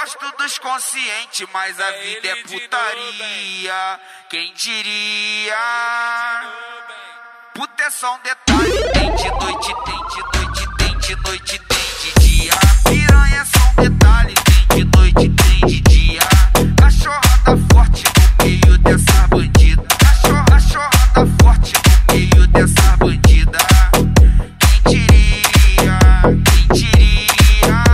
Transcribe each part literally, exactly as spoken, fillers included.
gosto dos conscientes, mas a vida é putaria. Quem diria? Puta é só um detalhe. Tem de noite, tem de noite, tem de noite, tem de dia. Piranha é só um detalhe. Tem de noite, tem de dia. Cachorrada forte no meio dessa bandida. Cachorra, cachorrada forte no meio dessa bandida. Quem diria? Quem diria?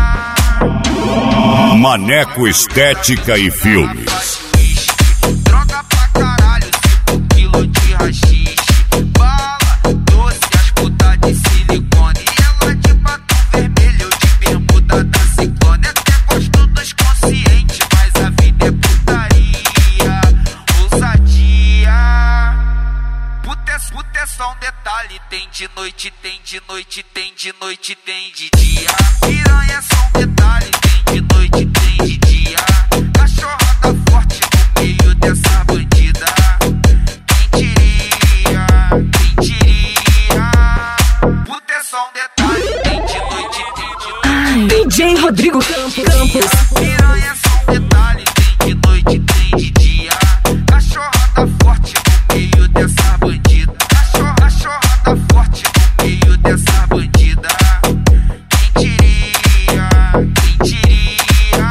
Maneco Estética e Filmes. Droga pra caralho, cinco quilos de haxixe. Bala, doce, as putas de silicone. Ela de batom vermelho, eu de bermuda da ciclone. Até gosto dos conscientes, mas a vida é putaria. Ousadia. Puta é, puta é só um detalhe. Tem de noite, tem de noite, tem de noite, tem de dia. Piranha é só um detalhe. Tem de noite, tem de dia. Cachorrada forte no meio dessa bandida. Quem diria? Quem diria? Puta é só um detalhe. Tem de noite, tem de noite. D J Rodrigo Campos. Piranha é só um detalhe. Tem de noite, tem de dia. Cachorrada forte no meio dessa bandida. Cachorra, cachorrada forte no meio dessa bandida. Quem diria? Quem diria?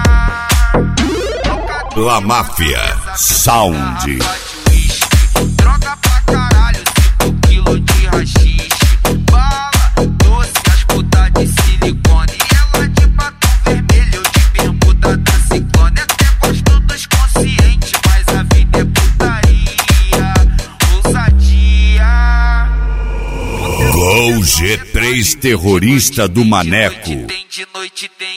La Máfia Sound. Droga pra caralho, cinco quilos de haxixe. Bala, doce, as putas de silicone. Ela de batom vermelho, eu de bermuda da ciclone. Até gosto dos conscientes, mas a vida é putaria. Ousadia. Gol G três Terrorista do Maneco. Tem de noite, tem